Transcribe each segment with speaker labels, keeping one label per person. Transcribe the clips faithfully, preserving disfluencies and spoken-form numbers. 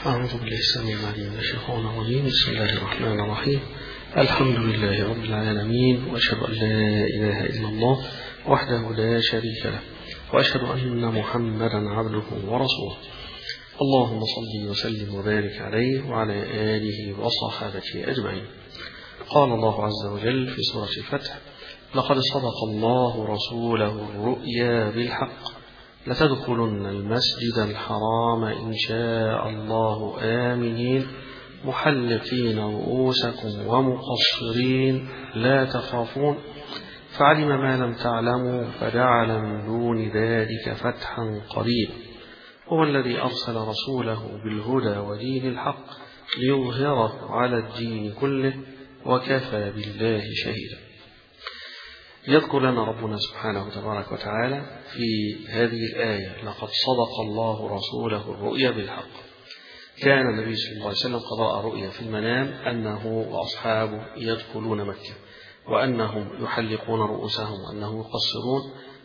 Speaker 1: أعوذ بالله السميع العليم من الشيطان الرجيم. بسم الله الرحمن الرحيم. الحمد لله رب العالمين، وأشهد أن لا إله إلا الله وحده لا شريك له، وأشهد أن محمدا عبده ورسوله. اللهم صل وسلم وبارك عليه وعلى آله وصحابته أجمعين. قال الله عز وجل في سورة الفتح: لقد صدق الله رسوله الرؤيا بالحق لتدخلن المسجد الحرام إن شاء الله آمنين محلقين رؤوسكم ومقصرين لا تخافون فعلم ما لم تعلموا فجعل من دون ذلك فتحا قريبا هو الذي أرسل رسوله بالهدى ودين الحق ليظهره على الدين كله وكفى بالله شهيدا. يذكر لنا ربنا سبحانه تبارك وتعالى في هذه الآية: لقد صدق الله رسوله الرؤيا بالحق. كان النبي صلى الله عليه وسلم قد رأى رؤيا في المنام أنه وأصحابه يدخلون مكة، وأنهم يحلقون رؤوسهم وأنهم يقصرون،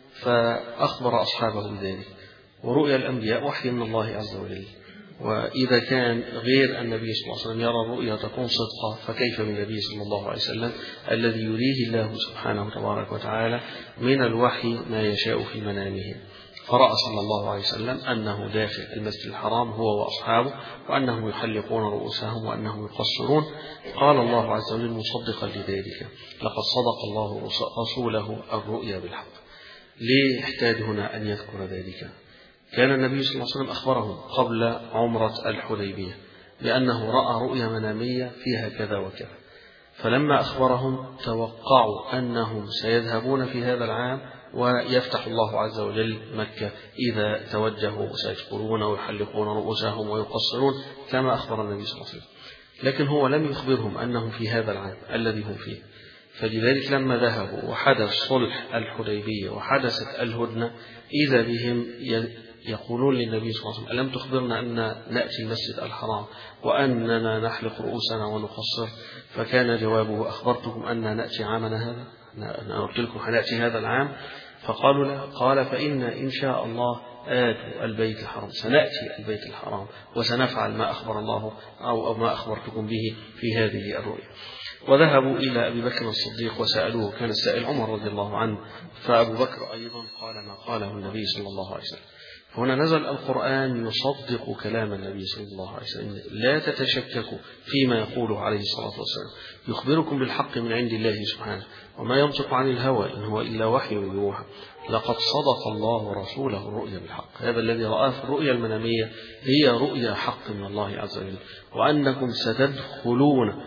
Speaker 1: فأخبر أصحابه بذلك. ورؤيا الأنبياء وحي من الله عز وجل، وإذا كان غير النبي صلى الله عليه وسلم يرى الرؤيا تكون صدقا، فكيف بالنبي صلى الله عليه وسلم الذي يريه الله سبحانه تبارك وتعالى من الوحي ما يشاء في منامه. فرأى صلى الله عليه وسلم أنه داخل المسجد الحرام هو وأصحابه، وأنهم يحلقون رؤوسهم وأنهم يقصرون. قال الله عز وجل مصدقا لذلك: لقد صدق الله رسوله الرؤيا بالحق. ليه احتاج هنا أن يذكر ذلك؟ كان النبي صلى الله عليه وسلم أخبرهم قبل عمرة الحديبية لأنه رأى رؤيا منامية فيها كذا وكذا، فلما أخبرهم توقعوا أنهم سيذهبون في هذا العام ويفتح الله عز وجل مكة إذا توجهوا وسيدخلون ويحلقون رؤوسهم ويقصرون كما أخبر النبي صلى الله عليه وسلم، لكن هو لم يخبرهم أنهم في هذا العام الذي هم فيه. فلذلك لما ذهبوا وحدث صلح الحديبية وحدثت الهدنة إذا بهم يقولون للنبي صلى الله عليه وسلم: ألم تخبرنا أن نأتي المسجد الحرام وأننا نحلق رؤوسنا ونقصر؟ فكان جوابه: أخبرتكم أن نأتي عامنا هذا؟ أنا قلت لكم هنأتي هذا العام؟ فقالوا لا. قال: فإن إن شاء الله آتوا البيت الحرام، سنأتي البيت الحرام وسنفعل ما أخبر الله أو ما أخبرتكم به في هذه الرؤيا. وذهبوا إلى أبي بكر الصديق وسألوه، كان السائل عمر رضي الله عنه، فأبو بكر أيضا قال ما قاله النبي صلى الله عليه وسلم. هنا نزل القرآن يصدق كلام النبي صلى الله عليه وسلم: لا تتشككوا فيما يقوله عليه الصلاة والسلام، يخبركم بالحق من عند الله سبحانه، وما ينطق عن الهوى إن هو إلا وحي يوحى. لقد صدق الله رسوله الرؤيا بالحق. هذا الذي رآه في الرؤيا المنامية هي رؤيا حق من الله عز وجل، وأنكم ستدخلون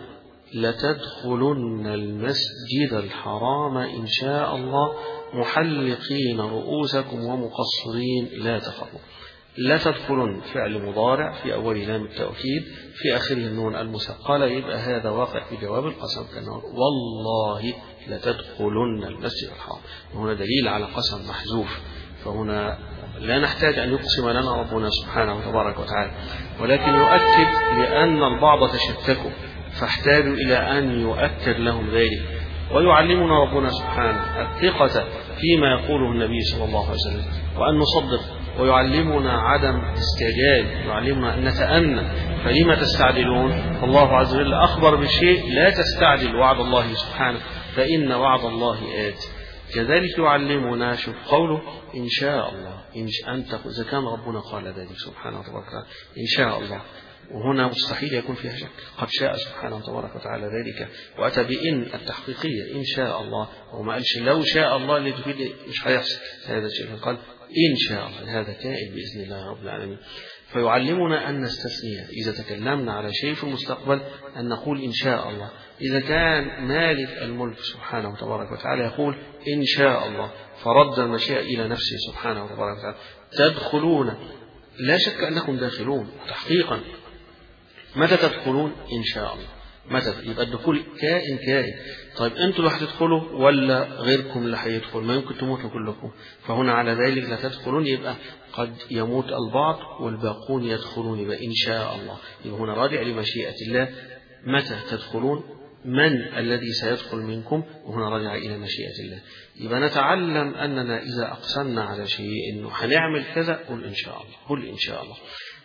Speaker 1: لتدخلن المسجد الحرام إن شاء الله محلقين رؤوسكم ومقصرين لا تخافون. لا تدخلن فعل مضارع في أول لام التأكيد في آخره النون المثقلة، يبقى هذا واقع في جواب القسم كأنه والله لتدخلن المسجد الحرام. وهنا دليل على قسم محذوف، فهنا لا نحتاج أن يقسم لنا ربنا سبحانه وتبارك وتعالى، ولكن يؤكد لأن البعض تشككوا فاحتاجوا إلى أن يؤكد لهم ذلك. ويعلمنا ربنا سبحانه الثقة فيما يقوله النبي صلى الله عليه وسلم وأن نصدق، ويعلمنا عدم استعجال، يعلمنا أن نتأنى. فلما تستعجلون؟ الله عز وجل أخبر بشيء لا تستعجل وعد الله سبحانه فإن وعد الله آت. كذلك يعلمنا شوف قوله إن شاء الله، إن أنت إذا كان ربنا قال ذلك سبحانه وتعالى إن شاء الله، وهنا مستحيل يكون فيها شك، قد شاء سبحانه وتبارك وتعالى ذلك، وأتى بإن التحقيقية إن شاء الله، وما قالش لو شاء الله اللي تفيد مش هيحصل هذا الشيء، قال إن شاء الله هذا كائن بإذن الله رب العالمين. فيعلمنا أن نستثني إذا تكلمنا على شيء في المستقبل أن نقول إن شاء الله. إذا كان مالك الملك سبحانه وتبارك وتعالى يقول إن شاء الله، فرد المشيئة إلى نفسه سبحانه وتبارك وتعالى. تدخلون، لا شك أنكم داخلون تحقيقا. متى تدخلون؟ إن شاء الله. متى؟ يبقى الدخول كائن كائن. طيب أنتوا اللي هتدخلوا ولا غيركم اللي هيدخل؟ ما يمكن تموتوا كلكم. فهنا على ذلك لا تدخلون، يبقى قد يموت البعض والباقون يدخلون، يبقى إن شاء الله. يبقى هنا راجع لمشيئة الله. متى تدخلون؟ من الذي سيدخل منكم؟ وهنا راجع إلى مشيئة الله. يبقى نتعلم أننا إذا أقسمنا على شيء إنه هنعمل كذا قل إن شاء الله، قل إن شاء الله.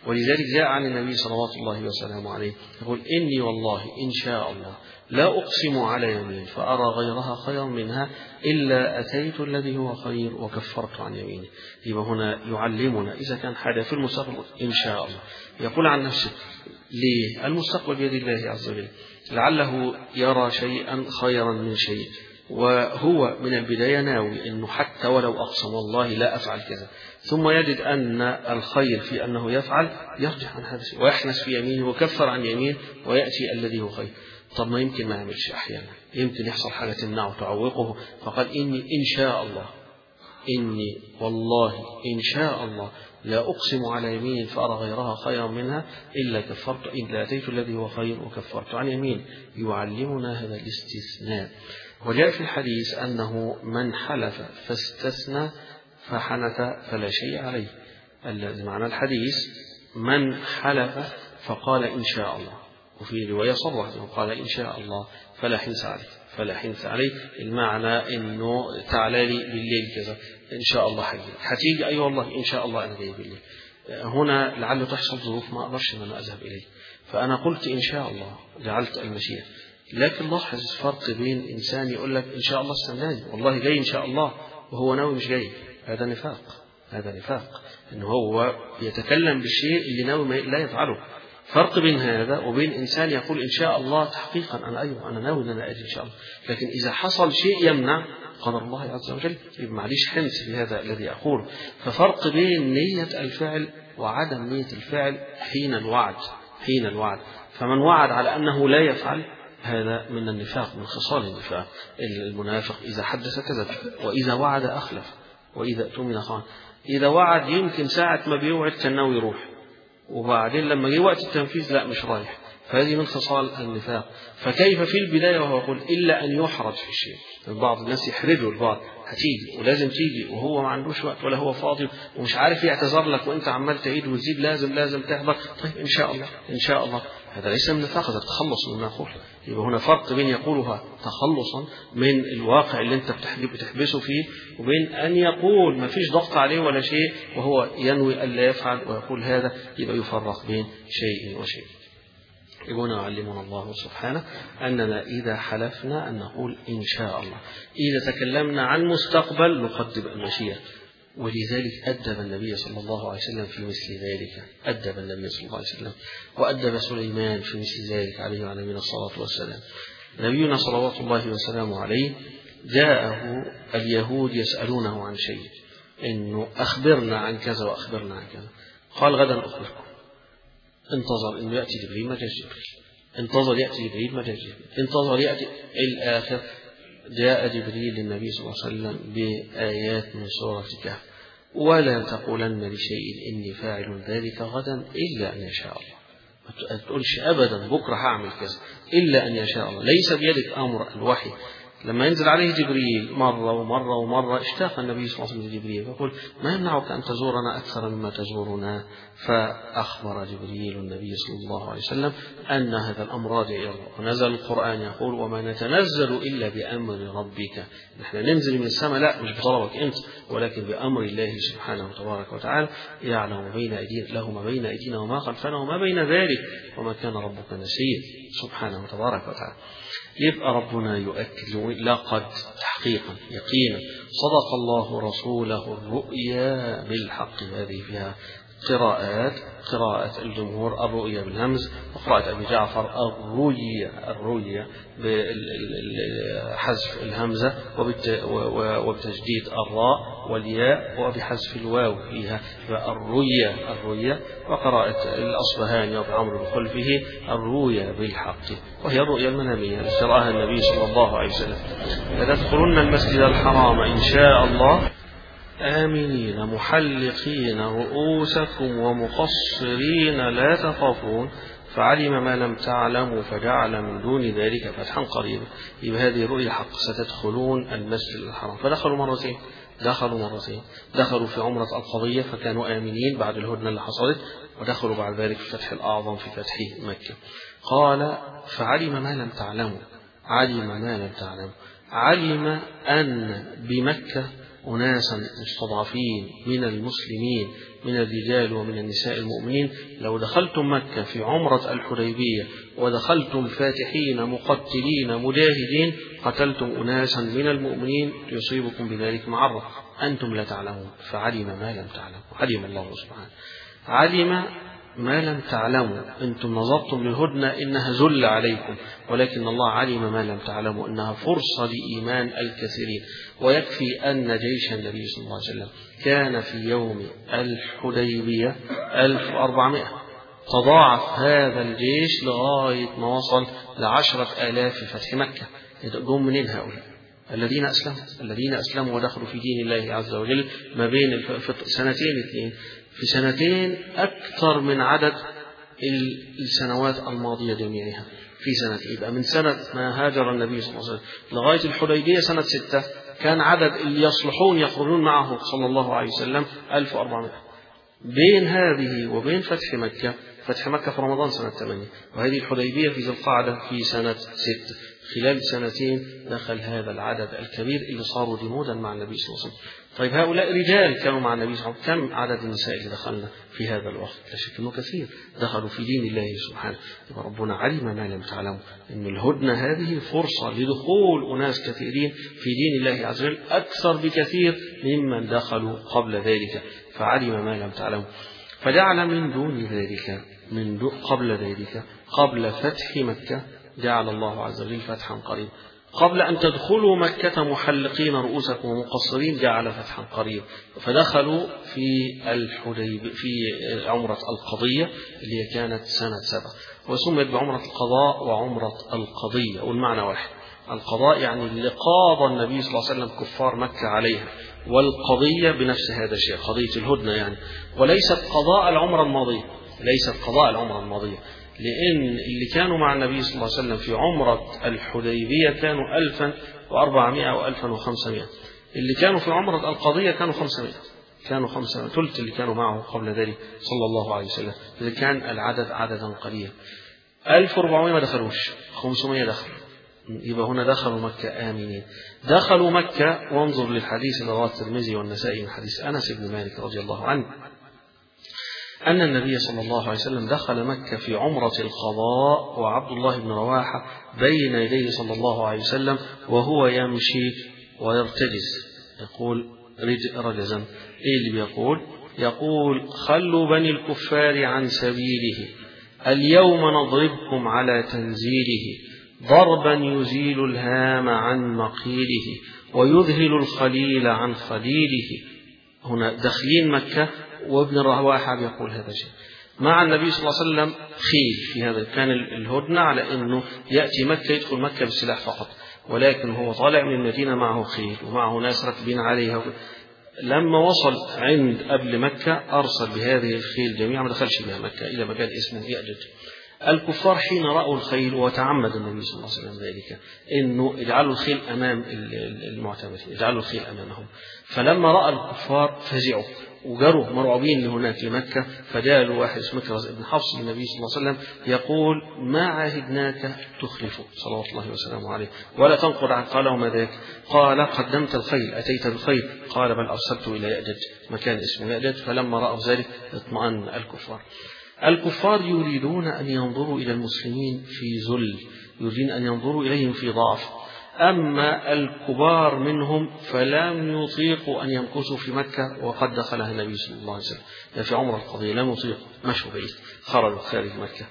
Speaker 1: ولذلك جاء عن النبي صلوات الله وسلامه عليه يقول إني والله إن شاء الله لا أقسم على يمين فأرى غيرها خيرا منها إلا أتيت الذي هو خير وكفرت عن يمينه. يبقى هنا يعلمنا إذا كان حاجة في المستقبل إن شاء الله يقول عن نفسه ليه؟ المستقبل بيد الله عز وجل، لعله يرى شيئا خيرا من شيء وهو من البداية ناوي أنه حتى ولو أقسم والله لا أفعل كذا، ثم يجد أن الخير في أنه يفعل، يرجع عن هذا الشيء ويحنس في يمينه وكفر عن يمين ويأتي الذي هو خير. طب ما يمكن ما يعملش أحيانا، يمكن يحصل حاجة تمنعه تعوقه، فقال إني إن شاء الله، إني والله إن شاء الله لا أقسم على يمين فأرى غيرها خيرا منها إلا كفرت إلا أتيت الذي هو خير وكفرت عن يمين. يعلمنا هذا الاستثناء. وجاء في الحديث أنه من حلف فاستثنى فحنث فلا شيء عليه. الذي معنى الحديث من حلف فقال إن شاء الله، وفي رواية صرح قال إن شاء الله فلا حنث عليه، فلا حنث عليه. المعنى إنه تعالى لي بالليل كذا إن شاء الله حاجة هتيجي، أي والله إن شاء الله أنا جاي بالليل. هنا لعله تحصل ظروف ما أقدرش أن أنا أذهب إليه، فأنا قلت إن شاء الله، جعلت المشيئة. لكن لاحظ فرق بين إنسان يقول لك إن شاء الله استناني والله جاي إن شاء الله وهو ناوي مش جاي، هذا نفاق، هذا نفاق إنه هو يتكلم بالشيء اللي ناوي لا يفعله. فرق بين هذا وبين إنسان يقول إن شاء الله تحقيقا أنا أيوه أنا ناوي أن أنا أجي إن شاء الله، لكن إذا حصل شيء يمنع قدر الله عز وجل يبقى معليش حنس في هذا الذي أقوله. ففرق بين نية الفعل وعدم نية الفعل حين الوعد، حين الوعد. فمن وعد على أنه لا يفعل هذا من النفاق، من خصال النفاق. المنافق إذا حدث كذب، وإذا وعد أخلف، وإذا اؤتمن خان. إذا وعد يمكن ساعة ما بيوعد كان ناوي يروح، وبعدين لما جه وقت التنفيذ لا مش رايح. فهذه من خصال النفاق. فكيف في البداية وهو يقول إلا أن يحرج في الشيء. بعض الناس يحرجوا البعض، هتيجي ولازم تيجي وهو ما عندوش وقت ولا هو فاضي ومش عارف يعتذر لك وانت عمال تعيد وتزيد لازم لازم تحضر. طيب إن شاء الله إن شاء الله، هذا ليس من نفاق، هذا تخلص من ناقول. يبقى هنا فرق بين يقولها تخلصا من الواقع اللي انت بتحبسه فيه، وبين أن يقول ما فيش ضغط عليه ولا شيء وهو ينوي ألا يفعل ويقول هذا. يبقى يفرق بين شيء وشيء. يقول يعلمنا الله سبحانه أننا إذا حلفنا أن نقول إن شاء الله، إذا تكلمنا عن مستقبل نقدم المشيئة. ولذلك أدب النبي صلى الله عليه وسلم في مثل ذلك، أدب النبي صلى الله عليه وسلم وأدب سليمان في مثل ذلك عليه وعلى نبينا الصلاة والسلام. نبينا صلوات الله وسلامه عليه جاءه اليهود يسألونه عن شيء، إنه أخبرنا عن كذا وأخبرنا عن كذا. قال غدا أخبركم. انتظر إنه يأتي جبريل ما جاء جبريل، انتظر يأتي جبريل ما جاء جبريل، انتظر يأتي الآخر. جاء جبريل للنبي صلى الله عليه وسلم بآيات من سورة الكهف. ولا تقولن لشيء إني فاعل ذلك غدا إلا أن يشاء الله. ما تقولش أبدا بكرة هعمل كذا إلا أن يشاء الله. ليس بيدك أمر الوحي. لما ينزل عليه جبريل مرة ومرة ومرة اشتاق النبي صلى الله عليه وسلم لجبريل يقول ما يمنعك أن تزورنا أكثر مما تزورنا. فأخبر جبريل النبي صلى الله عليه وسلم أن هذا الأمر راجع إلى الله. ونزل القرآن يقول وما نتنزل إلا بأمر ربك. نحن ننزل من السماء لا مش بطلبك أنت، ولكن بأمر الله سبحانه تبارك وتعالى. يعلم بين أيدينا له ما بين أيدينا وما خلفنا وما بين ذلك وما كان ربك نسيا سبحانه تبارك وتعالى. يبقى ربنا يؤكد لقد تحقيقا يقينا صدق الله رسوله الرؤيا بالحق. هذه فيها قراءات، قراءة الجمهور الرؤيا بالهمز، وقراءة أبي جعفر الرؤيا الرؤيا بحذف الهمزة وبتجديد الراء والياء وبحذف الواو فيها الرؤيا الرؤيا. وقراءة الأصبهاني وعمرو بخلفه الرؤيا بالحق، وهي الرؤيا المنامية التي رآها النبي صلى الله عليه وسلم. لتدخلن المسجد الحرام إن شاء الله آمنين محلقين رؤوسكم ومقصرين لا تخافون فعلم ما لم تعلموا فجعل من دون ذلك فتحا قريبا. يبقى هذه رؤيا حق. ستدخلون المسجد الحرام. فدخلوا مرتين، دخلوا مرتين دخلوا في عمرة القضية فكانوا آمنين بعد الهدنة اللي حصلت، ودخلوا بعد ذلك في الفتح الأعظم في فتح مكة. قال فعلم ما لم تعلموا. علم ما لم تعلموا، علم أن بمكة أناسا مستضعفين من المسلمين من الرجال ومن النساء المؤمنين، لو دخلتم مكة في عمرة الحديبية ودخلتم فاتحين مقتلين مجاهدين قتلتم أناسا من المؤمنين يصيبكم بذلك معرة أنتم لا تعلمون، فعلم ما لم تعلموا. علم الله سبحانه، علم ما لم تعلموا. أنتم نظرتم للهدنة إنها ذل عليكم، ولكن الله علم ما لم تعلموا إنها فرصة لإيمان الكثيرين. ويكفي أن جيش النبي صلى الله عليه وسلم كان في يوم الحديبية ألف وأربعمائة، تضاعف هذا الجيش لغاية ما وصل لعشرة آلاف في فتح مكة. جم منين هؤلاء؟ الذين أسلموا الذين أسلموا ودخلوا في دين الله عز وجل ما بين سنتين اثنين في سنتين أكثر من عدد السنوات الماضية جميعها في سنة. يبقى من سنة ما هاجر النبي صلى الله عليه وسلم لغاية الحديبية سنة ستة كان عدد اللي يصلحون يخرجون معه صلى الله عليه وسلم ألف وأربعمائة. بين هذه وبين فتح مكة، فتح مكة في رمضان سنة ثمانية، وهذه الحديبية في ذي القعدة في سنة ستة. خلال سنتين دخل هذا العدد الكبير اللي صاروا جنودا مع النبي صلى الله عليه وسلم. طيب هؤلاء رجال كانوا مع النبي صلى الله عليه وسلم، كم عدد النساء اللي دخلنا في هذا الوقت؟ لا شك انه كثير دخلوا في دين الله سبحانه. يبقى ربنا علم ما لم تعلموا، ان الهدنة هذه فرصة لدخول اناس كثيرين في دين الله عز وجل اكثر بكثير ممن دخلوا قبل ذلك، فعلم ما لم تعلموا. فجعل من دون ذلك من دو قبل ذلك قبل فتح مكة جعل الله عز وجل فتحا قريبا. قبل أن تدخلوا مكة محلقين رؤوسكم ومقصرين جعل فتحا قريبا، فدخلوا في الحديبية في عمرة القضية اللي هي كانت سنة سبعة، وسميت بعمرة القضاء وعمرة القضية، والمعنى واحد. القضاء يعني اللي قاضى النبي صلى الله عليه وسلم كفار مكة عليها، والقضية بنفس هذا الشيء قضية الهدنة يعني، وليست قضاء العمرة الماضية، ليست قضاء العمرة الماضية، لأن اللي كانوا مع النبي صلى الله عليه وسلم في عمرة الحديبية كانوا ألفا وأربعمائة وألفا وخمسمائة، اللي كانوا في عمرة القضية كانوا خمسمائة، كانوا خمسمائة، ثلث اللي كانوا معه قبل ذلك صلى الله عليه وسلم، إذا كان العدد عددا قليلا. ألف وأربعمائة ما دخلوش، خمسمائة دخلوا، يبقى هنا دخلوا مكة آمنين. دخلوا مكة، وانظر للحديث اللي رواه الترمذي والنسائي من حديث أنس بن مالك رضي الله عنه أن النبي صلى الله عليه وسلم دخل مكة في عمرة القضاء وعبد الله بن رواحة بين يديه صلى الله عليه وسلم وهو يمشي ويرتجز، يقول رجزا. إيه اللي بيقول؟ يقول خلوا بني الكفار عن سبيله، اليوم نضربكم على تنزيله، ضربا يزيل الهام عن مقيله ويذهل الخليل عن خليله. هنا داخلين مكة وابن رواحة بيقول هذا الشيء مع النبي صلى الله عليه وسلم خيل. في هذا كان الهدنة على أنه يأتي مكة يدخل مكة بالسلاح فقط، ولكن هو طالع من المدينة معه خيل ومعه ناس راكبين عليها. لما وصل عند قبل مكة أرسل بهذه الخيل جميعا، ما دخلش بها مكة إلى مكان اسمه يأجج. الكفار حين رأوا الخيل، وتعمد النبي صلى الله عليه وسلم ذلك، إنه يجعلوا الخيل أمام المعتمرين، يجعلوا الخيل أمامهم. فلما رأى الكفار فزعوا وجروا مرعوبين لهناك لمكة، فجاء واحد اسمه مكرز بن حفص للنبي صلى الله عليه وسلم يقول ما عاهدناك تخلف صلوات الله وسلامه عليه ولا تنقض عن. قال وما ذاك؟ قال قدمت الخيل، أتيت بالخيل. قال بل أرسلت إلى يأجج، مكان اسمه يأجج. فلما رأوا ذلك اطمأن الكفار. الكفار يريدون أن ينظروا إلى المسلمين في ذل، يريدون أن ينظروا إليهم في ضعف. أما الكبار منهم فلم يطيقوا أن يمكثوا في مكة وقد دخلها النبي صلى الله عليه وسلم في عمر القضية، لم يطيقوا، مشوا بعيد، خرجوا خارج مكة.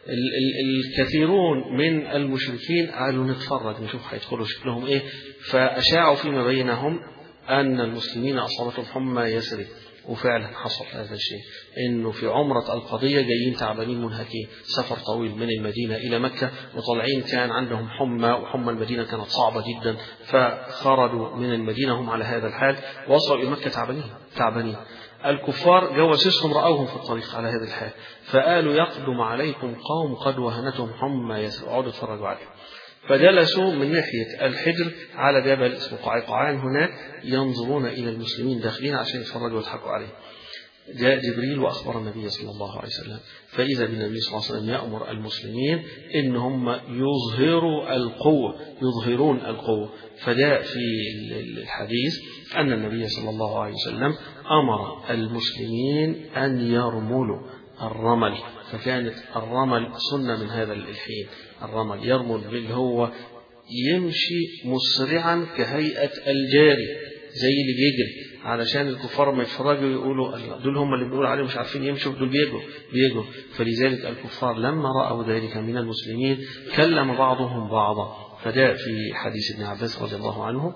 Speaker 1: الكثيرون من المشركين قالوا نتفرج نشوف هيدخلوا شكلهم إيه، فأشاعوا فيما بينهم أن المسلمين أصابتهم حمى يثرب. وفعلا حصل هذا الشيء، انه في عمرة القضية جايين تعبانين منهكين، سفر طويل من المدينة الى مكة، وطالعين كان عندهم حمى، وحمى المدينة كانت صعبة جدا، فخرجوا من المدينة هم على هذا الحال، وصلوا الى مكة تعبانين تعبانين. الكفار جواسيسهم رأوهم في الطريق على هذا الحال، فقالوا يقدم عليكم قوم قد وهنتهم حمى يثرب، اقعدوا اتفرجوا عليهم. فجلسوا من ناحية الحجر على جبل اسمه قعقاعان، هناك ينظرون إلى المسلمين داخلين عشان يتفرجوا ويضحكوا عليه. جاء جبريل وأخبر النبي صلى الله عليه وسلم، فإذا بالنبي صلى الله عليه وسلم يأمر المسلمين إن هم يظهروا القوة، يظهرون القوة. فجاء في الحديث أن النبي صلى الله عليه وسلم أمر المسلمين أن يرملوا الرمل، فكانت الرمل سنة من هذا الحين. الرمل يرمل اللي هو يمشي مسرعا كهيئة الجاري زي اللي بيجري، علشان الكفار ما يتفرجوا يقولوا دول هم اللي بيقولوا عليهم مش عارفين يمشوا، دول بيجروا بيجروا. فلذلك الكفار لما رأوا ذلك من المسلمين كلم بعضهم بعضا. فجاء في حديث ابن عباس رضي الله عنه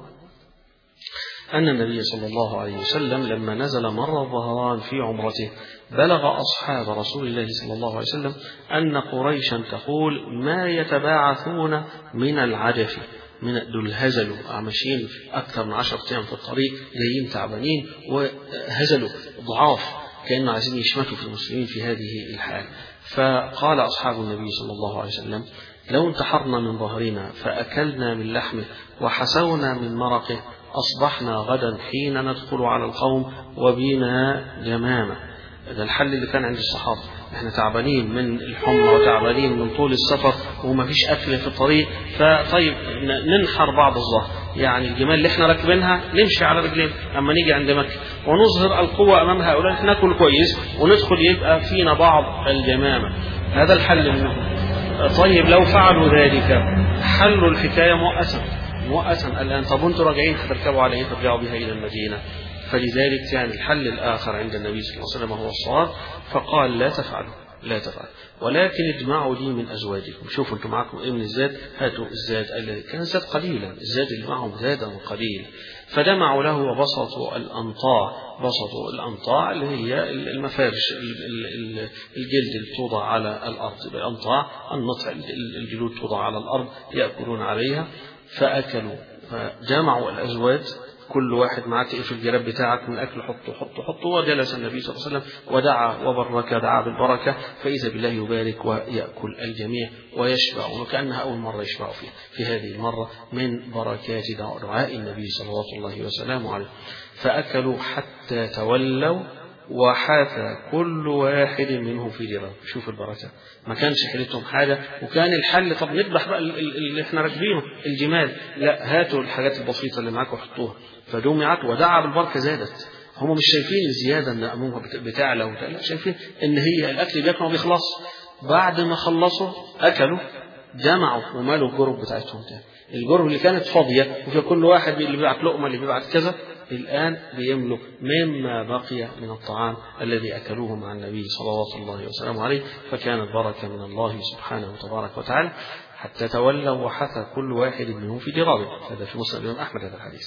Speaker 1: أن النبي صلى الله عليه وسلم لما نزل مر الظهران في عمرته بلغ أصحاب رسول الله صلى الله عليه وسلم أن قريشا تقول ما يتباعثون من العجف، من دول هزلوا ماشيين أكثر من عشرة أيام في الطريق، جايين تعبانين وهزلوا ضعاف كأنه عايزين يشمتوا في المسلمين في هذه الحال. فقال أصحاب النبي صلى الله عليه وسلم لو انتحرنا من ظهرنا فأكلنا من لحمه وحسونا من مرقه أصبحنا غدا حين ندخل على القوم وبنا جمامة. ده الحل اللي كان عند الصحابة، احنا تعبانين من الحمى وتعبانين من طول السفر وما فيش أكل في الطريق، فطيب ننحر بعض الظهر، يعني الجمال اللي احنا راكبينها نمشي على رجلين أما نيجي عند مكة ونظهر القوة أمام هؤلاء، ناكل كويس وندخل يبقى فينا بعض الجمامة. هذا الحل منهم. طيب لو فعلوا ذلك حلوا الحكاية مؤسا مؤسا الآن، طب وانتوا راجعين هتركبوا على ايه؟ ترجعوا بها إلى المدينة. فلذلك كان الحل الآخر عند النبي صلى الله عليه وسلم هو الصواب، فقال لا تفعلوا لا تفعلوا ولكن اجمعوا لي من أزواجكم. شوفوا انتم معكم ايه من الزاد، هاتوا الزاد الذي كان زاد قليلا، الزاد اللي معهم زادا قليل. فجمعوا له وبسطوا الأنطاع، بسطوا الأنطاع اللي هي المفارش الجلد اللي توضع على الأرض، الأنطاع النطع الجلود توضع على الأرض يأكلون عليها. فأكلوا فجمعوا الأزواج، كل واحد معك في الجراب بتاعك من أكل حطه حطه حطه. وجلس النبي صلى الله عليه وسلم ودعا وبرك، دعا بالبركة، فإذا بالله يبارك ويأكل الجميع ويشبع، وكأنها أول مرة يشبع فيه في هذه المرة من بركات دعاء النبي صلى الله عليه وسلم عليه. فأكلوا حتى تولوا وحاث كل واحد منهم في جراب. شوف البركة، ما كانش حيلتهم حاجة، وكان الحل طب نذبح بقى اللي احنا راكبينه الجمال، لا هاتوا الحاجات البسيطة اللي معاكم وحطوها. فجمعت ودعا بالبركة زادت. هم مش شايفين الزيادة ان امامها بتعلى وتعلى، شايفين ان هي الاكل بياكلوا بيخلص. بعد ما خلصوا اكلوا جمعوا ومالوا الجرب بتاعتهم تاني، الجرب اللي كانت فاضية وفي كل واحد اللي بيبعت لقمة اللي بيبعت كذا، الآن بيملوا مما بقي من الطعام الذي أكلوه مع النبي صلى الله عليه وسلم عليه. فكانت بركة من الله سبحانه وتبارك وتعالى حتى تولوا وحثى كل واحد منهم في جرابه. هذا في مسند الإمام أحمد هذا الحديث.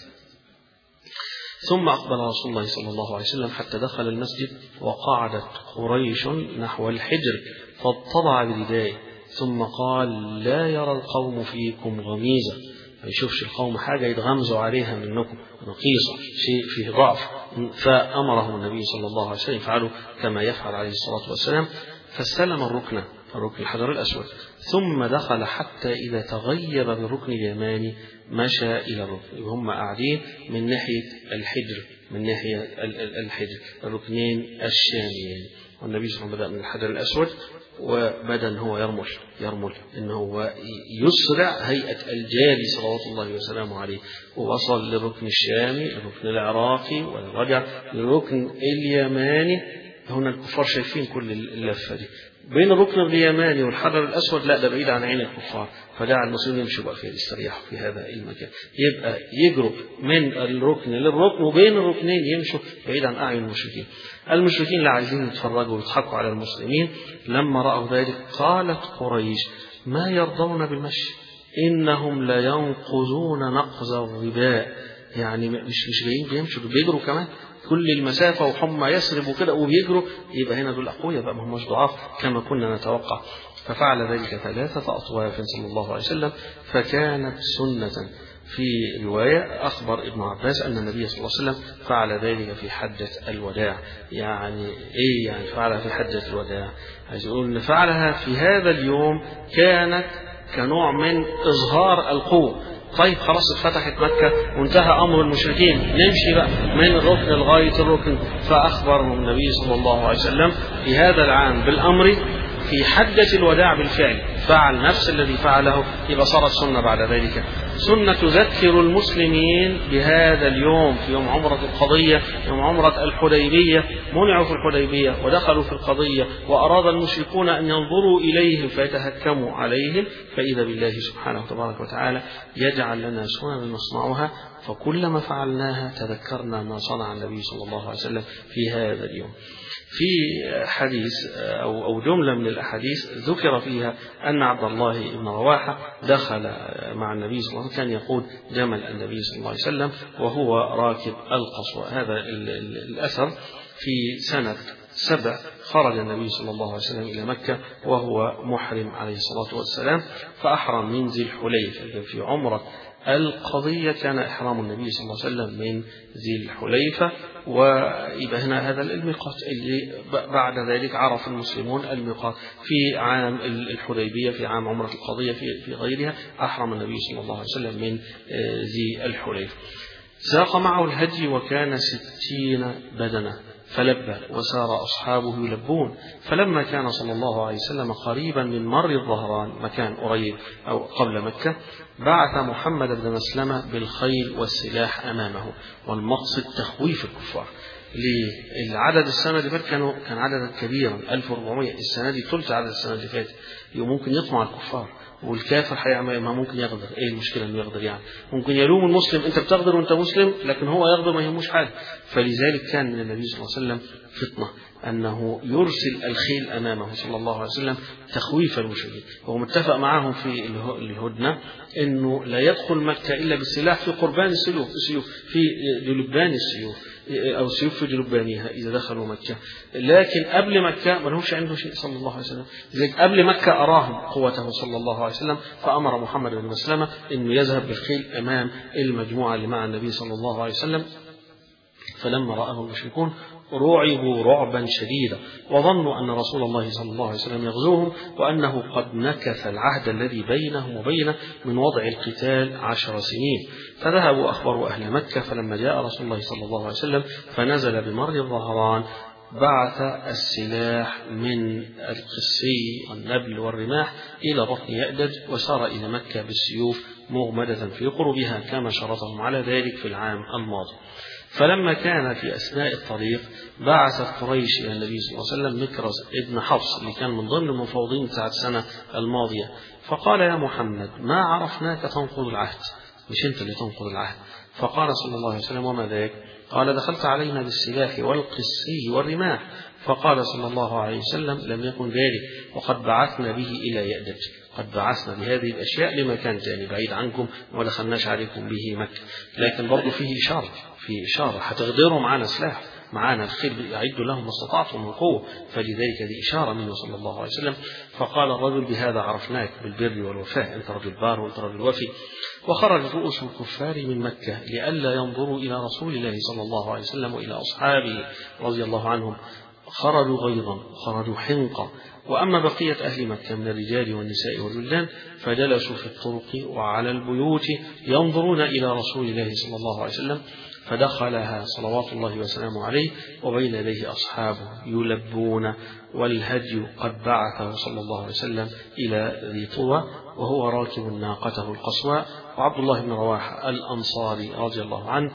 Speaker 1: ثم أقبل رسول الله صلى الله عليه وسلم حتى دخل المسجد وقعدت قريش نحو الحجر فاطبع بردائه، ثم قال لا يرى القوم فيكم غميزة، ما يشوفش القوم حاجة يتغمزوا عليها منكم، نقيصة شيء فيه ضعف. فأمرهم النبي صلى الله عليه وسلم فعلوا كما يفعل عليه الصلاة والسلام. فاستلم الركن الركن الحجر الأسود، ثم دخل حتى إذا تغيب بالركن اليماني مشى إلى الركن. هم قاعدين من ناحية الحجر، من ناحية الحجر الركنين الشاميين، والنبي صلى الله عليه وسلم بدأ من الحجر الأسود وبدأ أن هو يرمل يرمل أنه هو يسرع هيئة الجاري صلوات الله وسلامه عليه، ووصل للركن الشامي، الركن العراقي، ورجع للركن اليماني. هنا الكفار شايفين كل اللفة دي بين الركن اليماني والحجر الأسود، لا ده بعيد عن عين الكفار، فدعا المسلمين يمشوا بقى فيه يستريحوا في هذا المكان، يبقى يجروا من الركن للركن وبين الركنين يمشوا بعيد عن أعين المشركين. المشركين لا عايزين يتفرجوا ويضحكوا على المسلمين. لما رأوا ذلك قالت قريش ما يرضون بالمشي إنهم لا ينقذون نقز الرباء، يعني مش مش جايين بيمشوا، بيجروا كمان كل المسافة وحمى يسرب وكده وبيجروا، يبقى هنا دول أقوياء بقى، ما هماش ضعاف كما كنا نتوقع. ففعل ذلك ثلاثة أطواف صلى الله عليه وسلم، فكانت سنة. في رواية أخبر ابن عباس أن النبي صلى الله عليه وسلم فعل ذلك في حجة الوداع. يعني إيه يعني فعلها في حجة الوداع؟ عايز يقول أن فعلها في هذا اليوم كانت كنوع من إظهار القوة، طيب خلاص اتفتحت مكة وانتهى أمر المشركين، نمشي بقى من الركن لغاية الركن. فأخبرهم النبي صلى الله عليه وسلم في هذا العام بالأمر في حجة الوداع بالفعل، فعل نفس الذي فعله، يبقى صارت سنة بعد ذلك، سنة تذكر المسلمين بهذا اليوم في يوم عمرة القضية، يوم عمرة الحديبية. منعوا في الحديبية ودخلوا في القضية وأراد المشركون أن ينظروا إليهم فيتهكموا عليهم، فإذا بالله سبحانه تبارك وتعالى يجعل لنا سنن نصنعها، فكلما فعلناها تذكرنا ما صنع النبي صلى الله عليه وسلم في هذا اليوم. في حديث أو أو جملة من الأحاديث ذكر فيها أن عبد الله بن رواحة دخل مع النبي صلى الله عليه وسلم، كان يقود جمل النبي صلى الله عليه وسلم وهو راكب القصوى. هذا الأثر في سنة سبع خرج النبي صلى الله عليه وسلم إلى مكة وهو محرم عليه الصلاة والسلام، فأحرم من ذي الحليفة. في عمرة القضية كان إحرام النبي صلى الله عليه وسلم من ذي الحليفة، ويبقى هنا هذا الميقات اللي بعد ذلك عرف المسلمون الميقات في عام الحديبية، في عام عمرة القضية، في في غيرها أحرم النبي صلى الله عليه وسلم من ذي الحليفة. ساق معه الهدي وكان ستين بدنة فلبى وسار أصحابه يلبون. فلما كان صلى الله عليه وسلم قريبا من مر الظهران، مكان قريب أو قبل مكة، بعث محمد بن مسلمة بالخيل والسلاح أمامه، والمقصد تخويف الكفار. للعدد السنة اللي فاتت كانوا كان عددا كبيرا ألف وأربعمائة، السنة دي ثلث عدد السنة اللي فاتت، ممكن يطمع الكفار، والكافر هيعمل ما ممكن يغدر. ايه المشكله انه يغدر؟ يعني ممكن يلوم المسلم، انت بتغدر وانت مسلم، لكن هو يغدر ما يهموش حاجه. فلذلك كان من النبي صلى الله عليه وسلم فطنه انه يرسل الخيل امامه صلى الله عليه وسلم تخويف المشركين. هو متفق معهم في الهدنه انه لا يدخل مكه الا بالسلاح في قربان السيوف، السيوف في جلبان السيوف او السيوف في جلبانها اذا دخلوا مكه، لكن قبل مكه ما لهمش عنده شيء صلى الله عليه وسلم. لذلك قبل مكه اراهم قوته صلى الله عليه وسلم، فامر محمد بن مسلمه انه يذهب بالخيل امام المجموعه اللي مع النبي صلى الله عليه وسلم. فلما رآه المشركون رعبوا رعبا شديدا، وظنوا أن رسول الله صلى الله عليه وسلم يغزوهم، وأنه قد نكث العهد الذي بينهم وبينه من وضع القتال عشر سنين. فذهبوا أخبروا أهل مكة، فلما جاء رسول الله صلى الله عليه وسلم فنزل بمر الظهران، بعث السلاح من القسي والنبل والرماح إلى بطن يأدج، وسار إلى مكة بالسيوف مغمدة في قربها كما شرطهم على ذلك في العام الماضي. فلما كان في أثناء الطريق بعثت قريش إلى النبي صلى الله عليه وسلم مكرز ابن حفص اللي كان من ضمن المفوضين بتاعت السنة الماضية، فقال: يا محمد ما عرفناك تنقض العهد، مش أنت اللي تنقض العهد. فقال صلى الله عليه وسلم: وما ذاك؟ قال: دخلت علينا بالسلاح والقسي والرماح. فقال صلى الله عليه وسلم: لم يكن ذلك، وقد بعثنا به إلى يأدج، قد بعثنا بهذه الأشياء لمكان ثاني بعيد عنكم ولا خلناش عليكم به مكة. لكن برضو فيه إشارة، فيه إشارة هتغدروا معنا سلاح، معانا الخير يعد لهم ما استطعتم من قوة، فلذلك دي إشارة منه صلى الله عليه وسلم. فقال الرجل: بهذا عرفناك بالبر والوفاء، أنت رجل بار وأنت رجل وفي. وخرج رؤوس الكفار من مكة لئلا ينظروا إلى رسول الله صلى الله عليه وسلم وإلى أصحابه رضي الله عنهم، خرجوا غيظا، خرجوا حنقا. وأما بقية أهل مكة من الرجال والنساء والولدان فجلسوا في الطرق وعلى البيوت ينظرون إلى رسول الله صلى الله عليه وسلم، فدخلها صلوات الله وسلامه عليه وبين يديه أصحابه يلبون، والهدي قد بعثه صلى الله عليه وسلم إلى ذي طوى وهو راكب ناقته القصواء، وعبد الله بن رواحة الأنصاري رضي الله عنه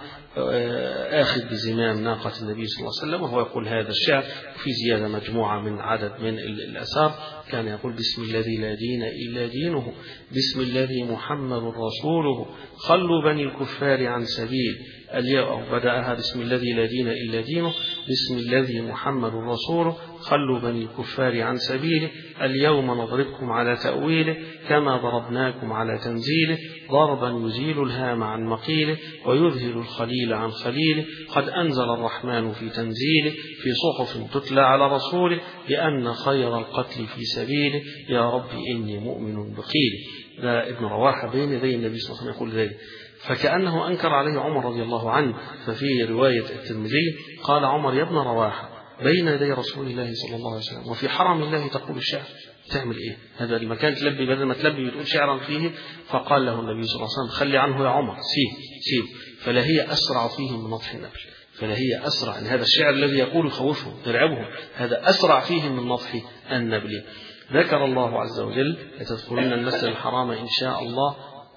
Speaker 1: آخذ بزمام ناقة النبي صلى الله عليه وسلم، وهو يقول هذا الشعر. وفي زيادة مجموعة من عدد من الأثار، كان يقول: بسم الذي لا دين إلا دينه، بسم الذي محمد رسوله، خلوا بني الكفار عن سبيل اليوم. بدأها بسم الذي لا دين إلا دينه، بسم الذي محمد رسوله، خلوا بني الكفار عن سبيله، اليوم نضربكم على تأويله كما ضربناكم على تنزيله، ضربا يزيل الهام عن مقيله ويذهل الخليل عن خليله، قد أنزل الرحمن في تنزيله في صحف تتلى على رسوله بأن خير القتل في سبيله، يا رب إني مؤمن بقيله. ده ابن رواحة بين يدي النبي صلى الله عليه وسلم يقول ذلك، فكأنه أنكر عليه عمر رضي الله عنه. ففي رواية الترمذي قال عمر: يا ابن رواحة بين يدي رسول الله صلى الله عليه وسلم وفي حرم الله تقول الشعر، تعمل إيه؟ هذا المكان تلبي، بدل ما تلبي بتقول شعرا فيه. فقال له النبي صلى الله عليه وسلم خلي عنه يا عمر، سيب سيب، فلا هي أسرع فيه من نطح النبل، فلا هي أسرع، إن هذا الشعر الذي يقول يخوفهم يرعبهم، هذا أسرع فيه من نطح النبل. ذكر الله عز وجل لتدخلن المسجد الحرام إن شاء الله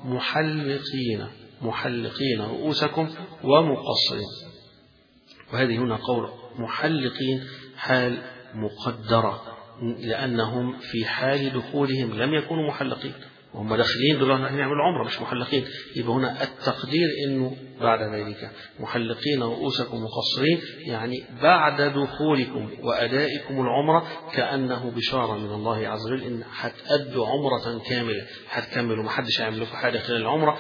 Speaker 1: محلقين محلقين رؤوسكم ومقصرين، وهذه هنا قول محلقين حال مقدرة، لأنهم في حال دخولهم لم يكونوا محلقين، وهم داخلين دول هنعمل عمرة مش محلقين. يبقى هنا التقدير إنه بعد ذلك محلقين رؤوسكم مقصرين، يعني بعد دخولكم وأدائكم العمرة كأنه بشارة من الله عز وجل إن هتأدوا عمرة كاملة، هتكملوا، محدش هيعمل لكم حاجة خلال العمرة،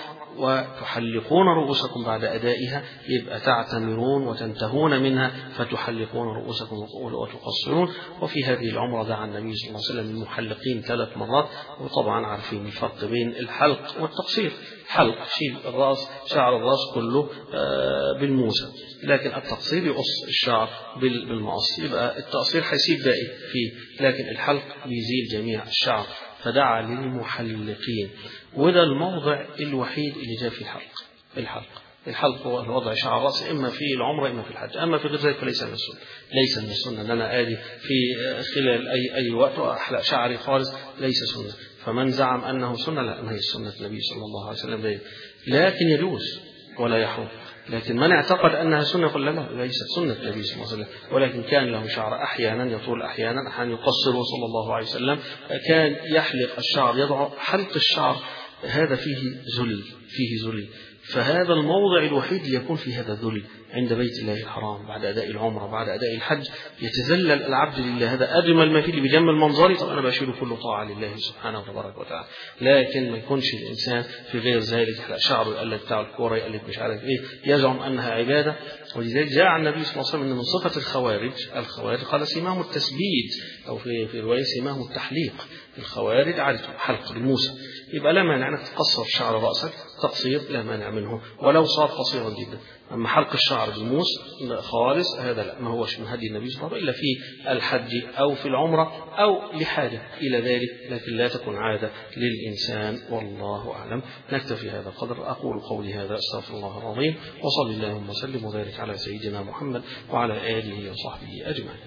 Speaker 1: وتحلقون رؤوسكم بعد أدائها، يبقى تعتمرون وتنتهون منها فتحلقون رؤوسكم وتقصرون. وفي هذه العمرة دعا النبي صلى الله عليه وسلم المحلقين ثلاث مرات، وطبعا عارفين الفرق بين الحلق والتقصير. حلق شيل الرأس، شعر الرأس كله بالموسى، لكن التقصير يقص الشعر بالمقص، يبقى التقصير هيسيب باقي فيه، لكن الحلق بيزيل جميع الشعر. فدعا للمحلقين، وده الموضع الوحيد اللي جاء في الحلق. الحلق الحلق هو وضع شعر الرأس إما في العمرة إما في الحج، أما في غير ذلك فليس من السنة. ليس من السنة أن أنا آدي في خلال أي أي وقت وأحلق شعري خالص، ليس سنة. فمن زعم أنه سنة، لا، ما هي سنة النبي صلى الله عليه وسلم دي. لكن يجوز ولا يحرم. لكن من اعتقد أنها سنة يقول لا لا ليست سنة النبي صلى الله عليه وسلم، ولكن كان له شعر أحيانا يطول أحيانا، أحيانا يقصره صلى الله عليه وسلم، كان يحلق الشعر يضع حلق الشعر، هذا فيه ذل، فيه ذل. فهذا الموضع الوحيد اللي يكون في هذا الذل عند بيت الله الحرام بعد أداء العمرة بعد أداء الحج، يتذلل العبد لله. هذا أجمل ما فيه، اللي بيجمل منظري، طب أنا بشيله كله طاعة لله سبحانه وتبارك وتعالى. لكن ما يكونش الإنسان في غير ذلك يحلق شعره، يقلد بتاع الكورة، يقلد مش عارف إيه، يزعم أنها عبادة. ولذلك جاء عن النبي صلى الله عليه وسلم أن من صفة الخوارج الخوارج قال سماهم التثبيت، أو في في رواية سماهم التحليق. الخوارج عادة حلق بالموسى، يبقى لا مانع أنك تقصر شعر رأسك تقصير، لا مانع منه ولو صار قصيرا جدا. أما حلق الشعر بالموس خالص هذا لا، ما هوش من هدي النبي صلى الله عليه وسلم إلا في الحج أو في العمرة أو لحاجة إلى ذلك، لكن لا تكون عادة للإنسان، والله أعلم. نكتفي هذا القدر. أقول قولي هذا، أستغفر الله العظيم، وصلى اللهم وسلم وبارك على سيدنا محمد وعلى آله وصحبه أجمعين.